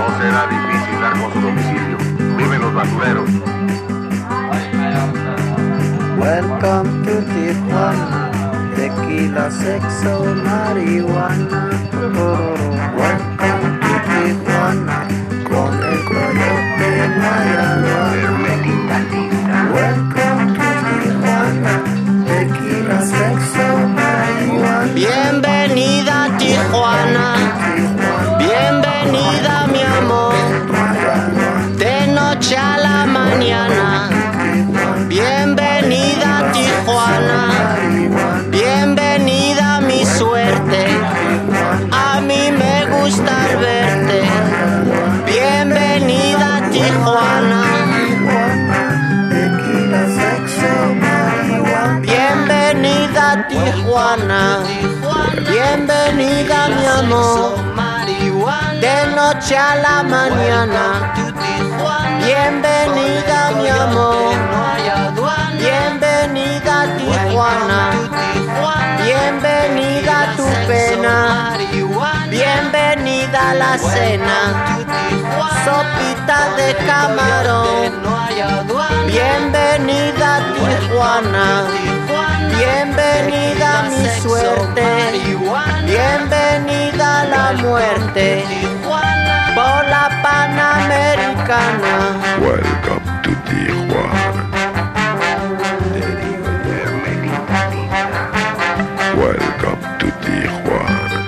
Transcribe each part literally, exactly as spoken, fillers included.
será difícil dar con su domicilio. Viven los basureros. Welcome to Tijuana, tequila, sexo, marihuana. Welcome to Tijuana, con el coyote Mayagua. Hermetita linda. Welcome to Tijuana, tequila, sexo, marihuana. Bienvenida a Tijuana, bienvenida mi amor, de noche a la mañana. Bienvenida a Tijuana, bienvenida mi suerte, a mí me gusta verte. Bienvenida a Tijuana, bienvenida a Tijuana, bienvenida mi amor, de noche a la mañana. Bienvenida mi amor, bienvenida a Tijuana, bienvenida a tu pena, bienvenida a la cena, sopita de camarón. Bienvenida a Tijuana, bienvenida a mi suerte, bienvenida a la muerte, por la Panamericana. Welcome to Tijuana. Hermetita linda. Welcome to Tijuana.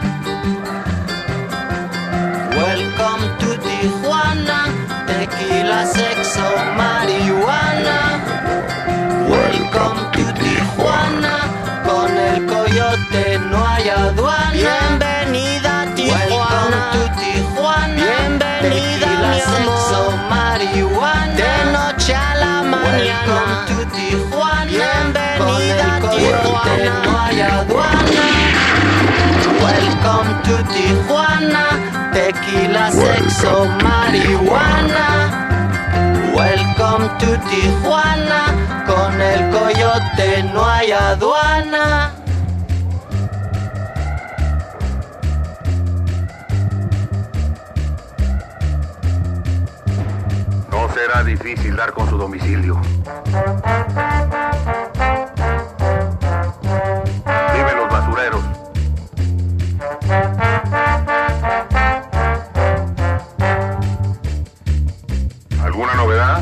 Welcome to Tijuana, tequila, sexo, marihuana. Welcome to Tijuana, con el coyote no hay aduana. Bienvenida a Tijuana, bienvenida mi amor, marihuana. De noche a la mañana. Bienvenida a Tijuana, no hay aduana. Welcome to Tijuana, tequila, sexo, marihuana. Welcome to Tijuana, con el coyote no hay aduana. No será difícil dar con su domicilio. Viven los basureros. ¿Alguna novedad?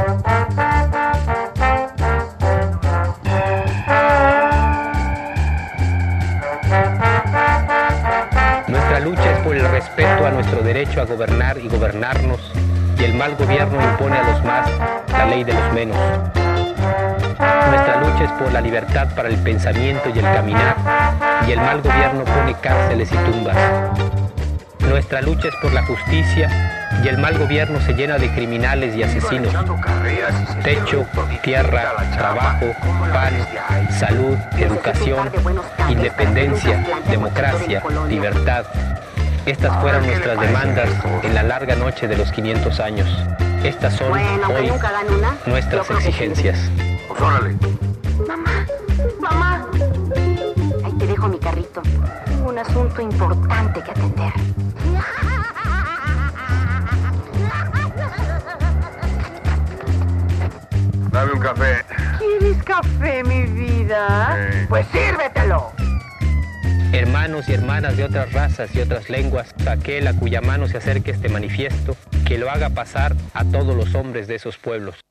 Nuestra lucha es por el respeto a nuestro derecho a gobernar y gobernarnos, y el mal gobierno impone a los más la ley de los menos. Nuestra lucha es por la libertad para el pensamiento y el caminar, y el mal gobierno pone cárceles y tumbas. Nuestra lucha es por la justicia, y el mal gobierno se llena de criminales y asesinos. Techo, tierra, trabajo, pan, salud, educación, independencia, democracia, libertad. Estas fueron nuestras demandas en la larga noche de los quinientos años. Estas son hoy nuestras exigencias. Pues órale. Mamá, mamá. Ahí te dejo mi carrito. Tengo un asunto importante que atender. Dame un café. ¿Quieres café, mi vida? Sí. Pues sírvetelo. Hermanos y hermanas de otras razas y otras lenguas, aquel a cuya mano se acerque este manifiesto, que lo haga pasar a todos los hombres de esos pueblos.